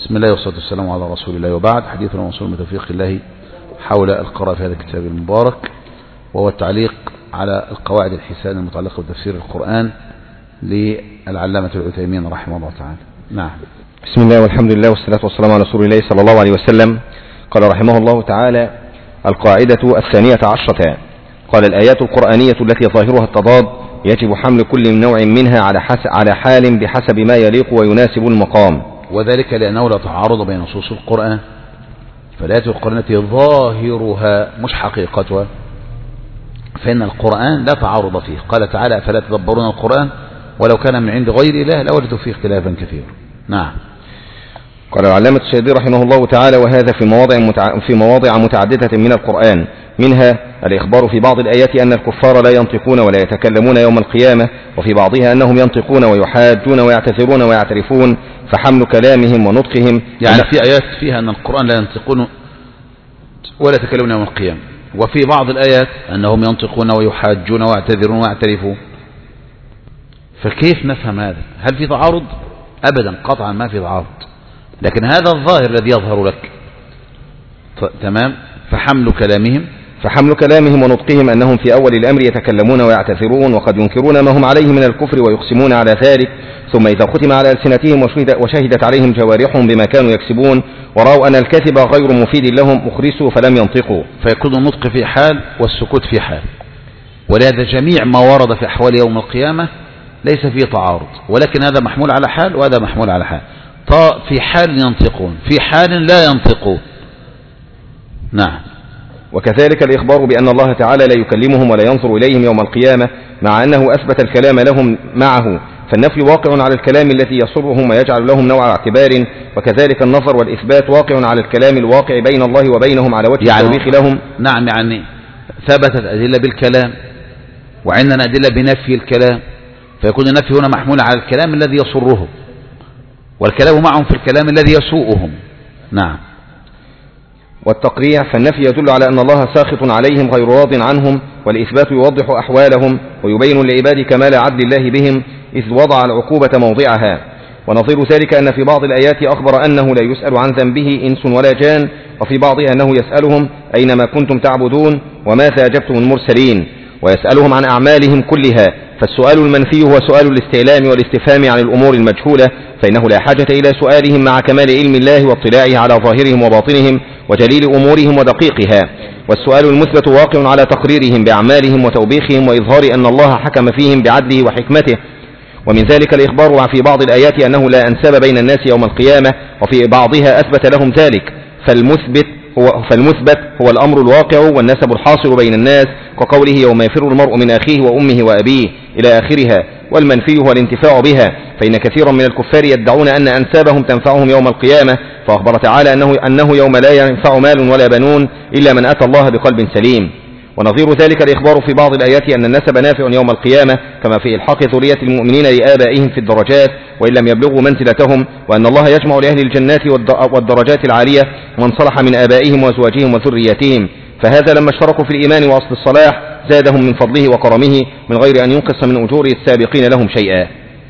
بسم الله والصلاة والسلام على رسول الله، وبعد. حديثنا موصول من توفيق الله حول القراءة في هذا الكتاب المبارك، وهو التعليق على القواعد الحسان المتعلقة بتفسير القرآن للعلامة العثيمين رحمه الله تعالى. نعم. بسم الله والحمد لله والصلاة والسلام على رسول الله صلى الله عليه وسلم. قال رحمه الله تعالى: القاعدة 12. قال: الآيات القرآنية التي ظاهرها التضاد يجب حمل كل نوع منها على حال بحسب ما يليق ويناسب المقام، وذلك لأنه لا تعارض بين نصوص القرآن، فالآيات القرآنية ظاهرها مش حقيقتها، فإن القرآن لا تعارض فيه. قال تعالى: فلا تدبرون القرآن ولو كان من عند غير الله لوجدوا فيه اختلافا كثيرا. نعم. قال العلامة الشيخ رحمه الله تعالى: وهذا في مواضع متعددة من القرآن، منها الإخبار في بعض الآيات أن الكفار لا ينطقون ولا يتكلمون يوم القيامة، وفي بعضها أنهم ينطقون ويحاجون ويعتذرون ويعترفون، فحمل كلامهم ونطقهم يعني في آيات فيها أن القرآن لا ينطقون ولا يتكلمون يوم القيامة، وفي بعض الآيات أنهم ينطقون ويحاجون ويعتذرون ويعترفون. فكيف نفهم هذا؟ هل في تعارض؟ أبدا، قطعا ما في تعارض، لكن هذا الظاهر الذي يظهر لك. تمام. فحمل كلامهم ونطقهم أنهم في أول الأمر يتكلمون ويعتذرون، وقد ينكرون ما هم عليه من الكفر ويقسمون على ذلك، ثم إذا ختم على ألسنتهم وشهدت عليهم جوارحهم بما كانوا يكسبون ورأوا أن الكذب غير مفيد لهم أخرسوا فلم ينطقوا، فيكون النطق في حال والسكوت في حال. ولهذا جميع ما ورد في أحوال يوم القيامة ليس فيه تعارض، ولكن هذا محمول على حال وهذا محمول على حال. في حال ينطقون، في حال لا ينطقون. نعم. وكذلك الإخبار بأن الله تعالى لا يكلمهم ولا ينظر إليهم يوم القيامة، مع أنه أثبت الكلام لهم معه، فالنفي واقع على الكلام الذي يصرهم ويجعل لهم نوع اعتبار، وكذلك النظر والإثبات واقع على الكلام الواقع بين الله وبينهم على وجه التوبيخ لهم. نعم، يعني ثبتت أدلة بالكلام وعندنا أدلة بنفي الكلام، فيكون النفي هنا محمول على الكلام الذي يصرهم، والكلام معهم في الكلام الذي يسوءهم. نعم. والتقريع، فالنفي يدل على أن الله ساخط عليهم غير راض عنهم، والإثبات يوضح أحوالهم ويبين لعباد كمال عدل الله بهم إذ وضع العقوبة موضعها. ونظير ذلك أن في بعض الآيات أخبر أنه لا يسأل عن ذنبه إنس ولا جان، وفي بعضها أنه يسألهم أينما كنتم تعبدون وماذا أجبتم المرسلين، ويسألهم عن أعمالهم كلها. فالسؤال المنفي هو سؤال الاستعلام والاستفهام عن الأمور المجهولة، فإنه لا حاجة إلى سؤالهم مع كمال علم الله واطلاعه على ظاهرهم وباطنهم وجليل أمورهم ودقيقها. والسؤال المثبت واقع على تقريرهم بأعمالهم وتوبيخهم وإظهار أن الله حكم فيهم بعدله وحكمته. ومن ذلك الإخبار في بعض الآيات أنه لا أنساب بين الناس يوم القيامة، وفي بعضها أثبت لهم ذلك، فالمثبت هو الأمر الواقع والنسب الحاصل بين الناس، كقوله: يوم يفر المرء من أخيه وأمه وأبيه إلى آخرها. والمنفي هو الانتفاع بها، فإن كثيرا من الكفار يدعون أن أنسابهم تنفعهم يوم القيامة، فأخبر تعالى أنه يوم لا ينفع مال ولا بنون إلا من أتى الله بقلب سليم. ونظير ذلك الإخبار في بعض الآيات أن النسب نافع يوم القيامة، كما في إلحاق ذرية المؤمنين لآبائهم في الدرجات وإن لم يبلغوا منزلتهم، وأن الله يجمع لأهل الجنات والدرجات العالية من صلح من آبائهم وأزواجهم وذريتهم، فهذا لما اشتركوا في الإيمان وأصل الصلاح زادهم من فضله وكرمه من غير أن ينقص من أجور السابقين لهم شيئا.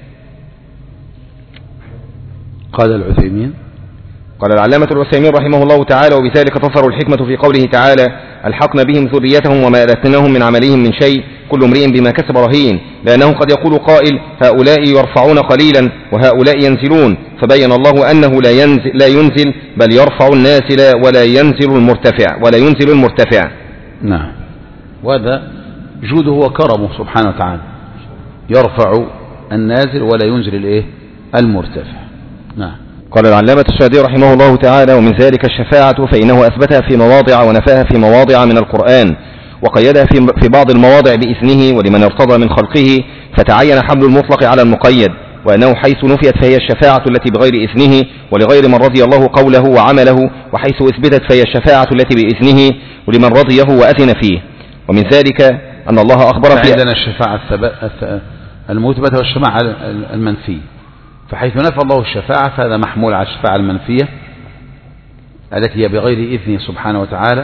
قال العثيمين. قال العلامة العثيمين رحمه الله تعالى: وبذلك تظهر الحكمة في قوله تعالى: ألحقنا بهم ذريتهم وما ألتناهم من عملهم من شيء كل امرئ بما كسب رهين، لأنه قد يقول قائل: هؤلاء يرفعون قليلا وهؤلاء ينزلون، فبين الله أنه لا ينزل بل يرفع النازل ولا ينزل المرتفع. نعم. وهذا جوده وكرمه سبحانه وتعالى، يرفع النازل ولا ينزل المرتفع. نعم. قال العلامة الشادي رحمه الله تعالى: ومن ذلك الشفاعة، فإنه أثبتها في مواضع ونفاها في مواضع من القرآن، وقيدها في بعض المواضع بإذنه ولمن ارتضى من خلقه، فتعين حمل المطلق على المقيد، وأنه حيث نفيت فهي الشفاعة التي بغير إذنه ولغير من رضي الله قوله وعمله، وحيث أثبتت فهي الشفاعة التي بإذنه ولمن رضيه وأذن فيه. ومن ذلك أن الله أخبر في عندنا الشفاعة المثبتة والشفاعة المنفية، فحيث نفى الله الشفاعة فهذا محمول على الشفاعة المنفية التي هي بغير إذنه سبحانه وتعالى،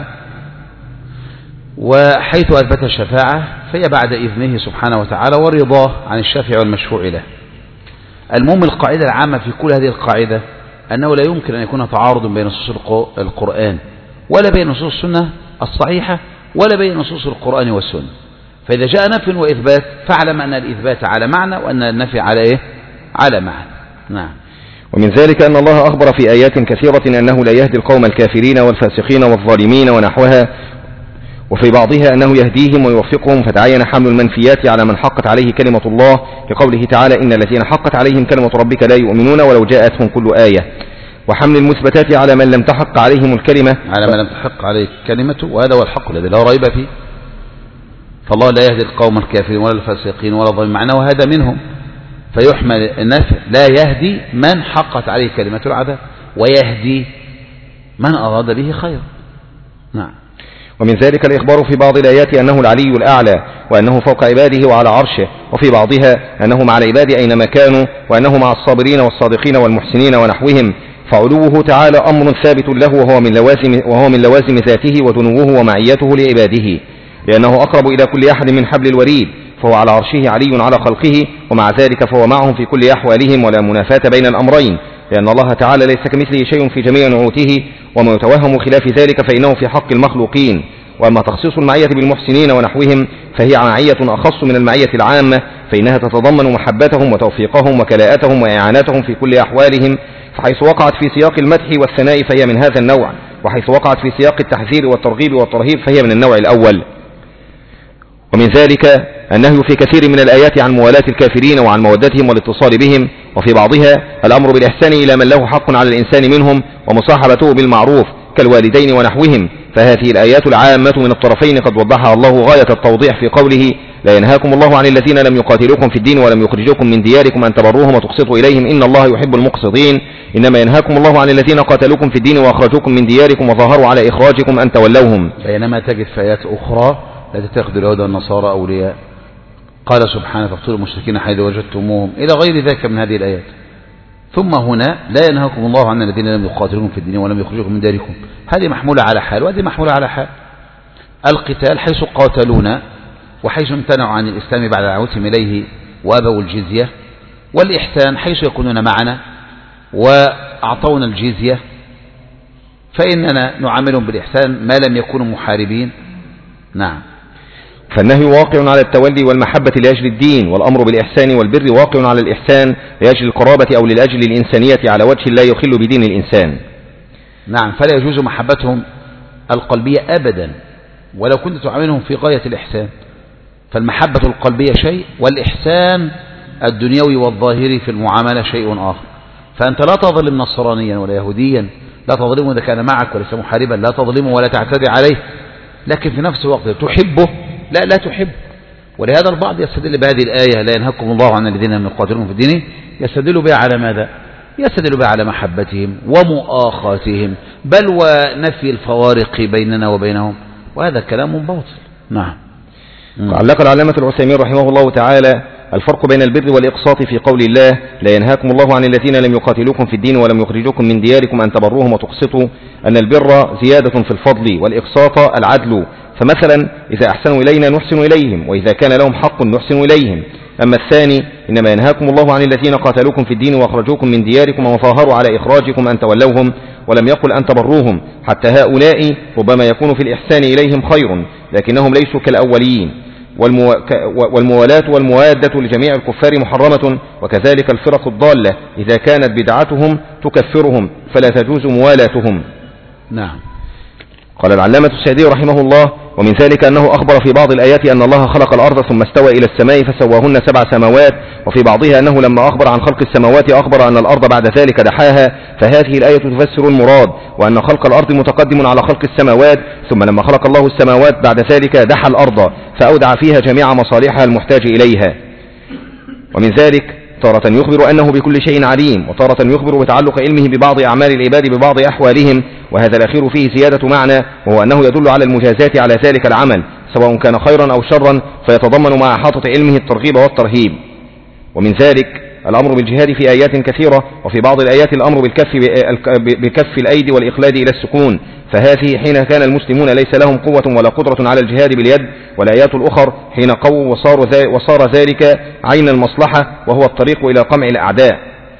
وحيث أثبت الشفاعة فهي بعد إذنه سبحانه وتعالى ورضاه عن الشافع والمشفوع له. المهم القاعدة العامة في كل هذه القاعدة أنه لا يمكن أن يكون تعارض بين نصوص القرآن ولا بين نصوص السنة الصحيحة ولا بين نصوص القرآن والسنة. فإذا جاء نفي وإثبات فاعلم أن الإثبات على معنى وأن النفي على إيه؟ على معنى. نعم. ومن ذلك أن الله أخبر في آيات كثيرة أنه لا يهدي القوم الكافرين والفاسقين والظالمين ونحوها، وفي بعضها أنه يهديهم ويوفقهم، فتعين حمل المنفيات على من حقت عليه كلمة الله، لقوله تعالى: إن الذين حقت عليهم كلمة ربك لا يؤمنون ولو جاءتهم كل آية، وحمل المثبتات على من لم تحق عليهم الكلمة، على من لم تحق عليه كلمته، وهذا هو الحق الذي لا ريب فيه. فالله لا يهدي القوم الكافرين ولا الفاسقين ولا الظالمين، معناه هذا منهم، فيحمل النفي لا يهدي من حقت عليه كلمة العذاب، ويهدي من أراد به خير. نعم. ومن ذلك الإخبار في بعض الآيات أنه العلي الأعلى، وأنه فوق عباده وعلى عرشه، وفي بعضها أنه مع العباد أينما كانوا، وأنه مع الصابرين والصادقين والمحسنين ونحوهم، فعلوه تعالى أمر ثابت له، وهو من لوازم ذاته ودنوه ومعيته لعباده، لأنه أقرب إلى كل أحد من حبل الوريد، فهو على عرشه علي على خلقه، ومع ذلك فهو معهم في كل أحوالهم، ولا منافاة بين الأمرين، لأن الله تعالى ليس كمثله شيء في جميع نعوته، وما يتوهم خلاف ذلك فإنه في حق المخلوقين. وأما تخصيص المعية بالمحسنين ونحوهم فهي معية أخص من المعية العامة، فإنها تتضمن محبتهم وتوفيقهم وكلاءتهم وإعانتهم في كل أحوالهم، فحيث وقعت في سياق المدح والثناء فهي من هذا النوع، وحيث وقعت في سياق التحذير والترغيب والترهيب فهي من النوع الأول. ومن ذلك النهي في كثير من الآيات عن موالاة الكافرين وعن مودتهم والاتصال بهم، وفي بعضها الأمر بالإحسان إلى من له حق على الإنسان منهم، ومصاحبته بالمعروف كالوالدين ونحوهم، فهذه الآيات العامة من الطرفين قد وضحها الله غاية التوضيح في قوله: لا ينهاكم الله عن الذين لم يقاتلوكم في الدين ولم يخرجوكم من دياركم أن تبروهم وتقسطوا إليهم إن الله يحب المقسطين، إنما ينهاكم الله عن الذين قاتلوكم في الدين وأخرجوكم من دياركم وظاهروا على إخراجكم أن تولوهم. بينما تجد في آيات أخرى: لا تتخذوا اليهود والنصارى أولياء، قال سبحانه: فاقتلوا المشركين حيث وجدتموهم، إلى غير ذلك من هذه الآيات. ثم هنا: لا ينهاكم الله عن الذين لم يقاتلوكم في الدين ولم يخرجوكم من دياركم، هذه محمولة على حال وهذه محمولة على حال. القتال حيث قاتلونا وحيث امتنعوا عن الإسلام بعد دعوتهم إليه وأبوا الجزية، والإحسان حيث يكونون معنا وأعطونا الجزية، فإننا نعاملهم بالإحسان ما لم يكونوا محاربين. نعم. فالنهي واقع على التولي والمحبة لأجل الدين، والأمر بالإحسان والبر واقع على الإحسان لأجل القرابة أو لأجل الإنسانية على وجه لا يخل بدين الإنسان. نعم. فلا يجوز محبتهم القلبية أبدا ولو كنت تعاملهم في غاية الإحسان، فالمحبة القلبية شيء، والإحسان الدنيوي والظاهري في المعاملة شيء آخر. فأنت لا تظلم نصرانيا ولا يهوديا، لا تظلمه إذا كان معك وليس محاربا، لا تظلمه ولا تعتدي عليه، لكن في نفس الوقت تحبه لا تحب. ولهذا البعض يستدل بهذه الآية: لا ينهاكم الله عن الذين لم يقاتلوكم في الدين، يستدل بها على ماذا؟ يستدل بها على محبتهم ومؤاخاتهم، بل ونفي الفوارق بيننا وبينهم، وهذا كلام باطل. نعم. علق العلامة العثيمين رحمه الله تعالى الفرق بين البر والإقساط في قول الله: لا ينهاكم الله عن الذين لم يقاتلوكم في الدين ولم يخرجوكم من دياركم أن تبروهم وتقسطوا، أن البر زيادة في الفضل، والإقساط العدل. فمثلا إذا أحسنوا إلينا نحسن إليهم، وإذا كان لهم حق نحسن إليهم. أما الثاني: إنما ينهاكم الله عن الذين قاتلوكم في الدين وأخرجوكم من دياركم وظاهروا على إخراجكم أن تولوهم، ولم يقل أن تبروهم، حتى هؤلاء ربما يكون في الإحسان إليهم خير، لكنهم ليسوا كالأولين. والموالاة والموادة لجميع الكفار محرمة، وكذلك الفرق الضالة إذا كانت بدعتهم تكفرهم فلا تجوز موالاتهم. نعم. قال العلامة السعدي رحمه الله: ومن ذلك أنه أخبر في بعض الآيات أن الله خلق الأرض ثم استوى إلى السماء فسواهن 7 سماوات، وفي بعضها أنه لما أخبر عن خلق السماوات أخبر أن الأرض بعد ذلك دحاها، فهذه الآية تفسر المراد، وأن خلق الأرض متقدم على خلق السماوات، ثم لما خلق الله السماوات بعد ذلك دحى الأرض فأودع فيها جميع مصالحها المحتاج إليها. ومن ذلك تارة يخبر أنه بكل شيء عليم، وتارة يخبر بتعلق علمه ببعض أعمال العباد ببعض أحوالهم، وهذا الأخير فيه زيادة معنى، وهو أنه يدل على المجازات على ذلك العمل سواء كان خيرا أو شرا، فيتضمن مع إحاطة علمه الترغيب والترهيب. ومن ذلك الأمر بالجهاد في آيات كثيرة، وفي بعض الآيات الأمر بكف الأيدي والإخلاد إلى السكون، فهذه حين كان المسلمون ليس لهم قوة ولا قدرة على الجهاد باليد، والآيات الأخر حين قووا وصار ذلك عين المصلحة وهو الطريق إلى قمع الأعداء.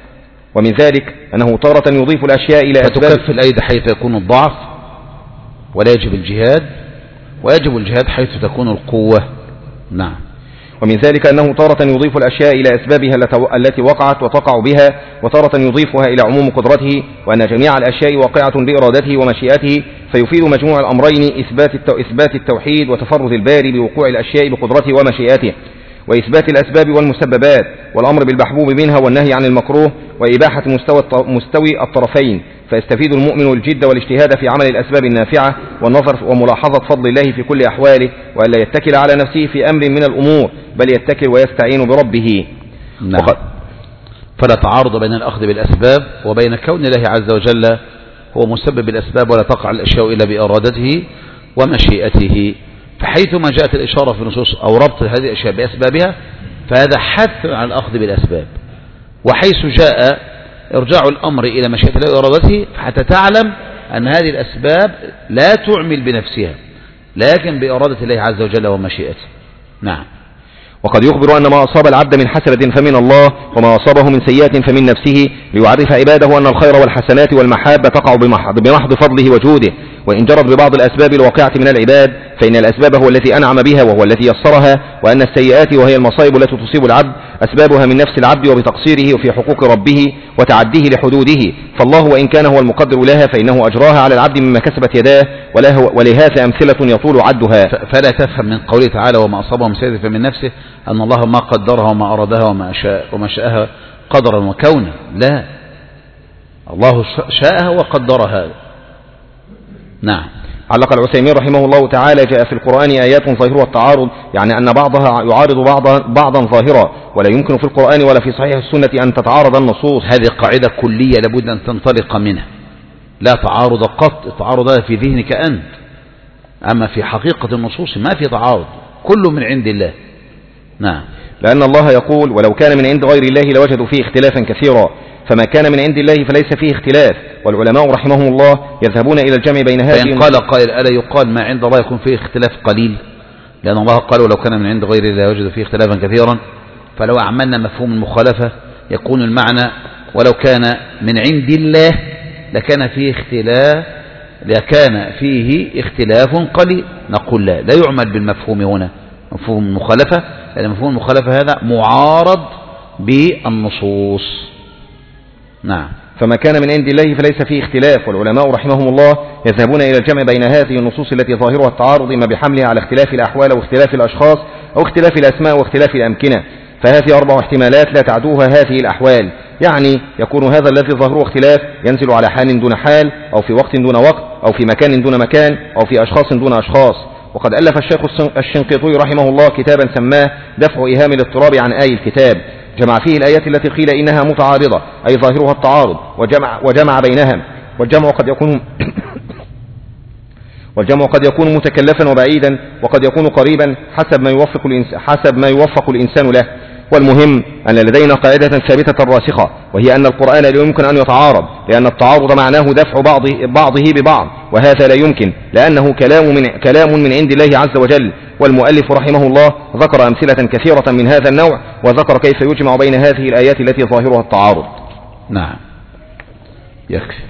ومن ذلك أنه تارة يضيف الأشياء إلى أسباب، فتكف الأيدي حيث يكون الضعف ولا يجب الجهاد، ويجب الجهاد حيث تكون القوة. نعم. ومن ذلك أنه تارة يضيف الأشياء إلى أسبابها التي وقعت وتقع بها، وتارة يضيفها إلى عموم قدرته، وأن جميع الأشياء واقعة بإرادته ومشيئته، فيفيد مجموع الأمرين إثبات التوحيد وتفرد الباري بوقوع الأشياء بقدرته ومشيئته، وإثبات الأسباب والمسببات، والأمر بالمحبوب منها والنهي عن المكروه، وإباحة مستوي الطرفين، فيستفيد المؤمن الجد والاجتهاد في عمل الأسباب النافعة والنظر وملاحظة فضل الله في كل أحواله، وألا يتكل على نفسه في أمر من الأمور، بل يتكل ويستعين بربه. نعم. فلا تعارض بين الأخذ بالأسباب وبين كون الله عز وجل هو مسبب الأسباب، ولا تقع الأشياء إلا بإرادته ومشيئته. فحيثما جاءت الإشارة في النصوص أو ربط هذه الأشياء بأسبابها فهذا حث على الأخذ بالأسباب، وحيث جاء إرجاع الأمر إلى مشيئة الله وإرادته حتى تعلم أن هذه الأسباب لا تعمل بنفسها لكن بإرادة الله عز وجل ومشيئته. نعم. وقد يخبر أن ما أصاب العبد من حسنة فمن الله، وما أصابه من سيئة فمن نفسه، ليعرف عباده أن الخير والحسنات والمحابة تقع بمحض فضله وجوده، وإن جرت ببعض الأسباب الواقعة من العباد فإن الأسباب هو الذي أنعم بها وهو الذي يسرها، وأن السيئات وهي المصائب التي تصيب العبد أسبابها من نفس العبد وبتقصيره في حقوق ربه وتعديه لحدوده، فالله وإن كان هو المقدر لها فإنه أجراها على العبد مما كسبت يداه، ولهذا أمثلة يطول عدها. فلا تفهم من قوله تعالى وما أصابه من سيئة فمن نفسه أن الله ما قدرها وما أرادها وما شاءها قدرا وكونا، لا، الله شاءها وقدرها. نعم. علق العثيمين رحمه الله تعالى: جاء في القرآن آيات ظاهرها التعارض، يعني أن بعضها يعارض بعضا ظاهرا، ولا يمكن في القرآن ولا في صحيح السنة أن تتعارض النصوص. هذه قاعدة كلية لابد أن تنطلق منها، لا تعارض قط، التعارض هذا في ذهنك أنت، أما في حقيقة النصوص ما في تعارض، كل من عند الله. نعم. لأن الله يقول: ولو كان من عند غير الله لوجدوا فيه اختلافا كثيرا، فما كان من عند الله فليس فيه اختلاف. والعلماء رحمهم الله يذهبون إلى الجمع بين هذه. فإن قال قائل: ألا يقال ما عند الله يكون فيه اختلاف قليل؟ لأن الله قال: ولو كان من عند غير الله لوجدوا فيه اختلافا كثيرا. فلو عملنا مفهوم المخالفة يكون المعنى: ولو كان من عند الله لكان فيه اختلاف قليل. نقول لا يعمل بالمفهوم هنا، مفهوم المخالفة، لأن مفهوم المخالفة هذا معارض بالنصوص. نعم. فما كان من عند الله فليس فيه اختلاف. والعلماء رحمهم الله يذهبون إلى الجمع بين هذه النصوص التي ظاهرها التعارض، إما بحملها على اختلاف الأحوال واختلاف الأشخاص أو اختلاف الأسماء واختلاف الأمكنة، فهذه 4 احتمالات لا تعدوها هذه الأحوال. يعني يكون هذا الذي ظاهره اختلاف ينزل على حال دون حال، أو في وقت دون وقت، أو في مكان دون مكان، أو في أشخاص دون أشخاص. وقد ألف الشيخ الشنقيطي رحمه الله كتابا سماه دفع إيهام الاضطراب عن آي الكتاب، جمع فيه الآيات التي قيل إنها متعارضة أي ظاهرها التعارض، وجمع بينها. والجمع قد يكون متكلفا وبعيدا، وقد يكون قريبا حسب ما يوفق الإنسان له. والمهم أن لدينا قاعدة ثابتة راسخة، وهي أن القرآن لا يمكن أن يتعارض، لأن التعارض معناه دفع بعضه ببعض، وهذا لا يمكن، لأنه كلام من عند الله عز وجل. والمؤلف رحمه الله ذكر أمثلة كثيرة من هذا النوع، وذكر كيف يجمع بين هذه الآيات التي ظاهرها التعارض. نعم. يكفي.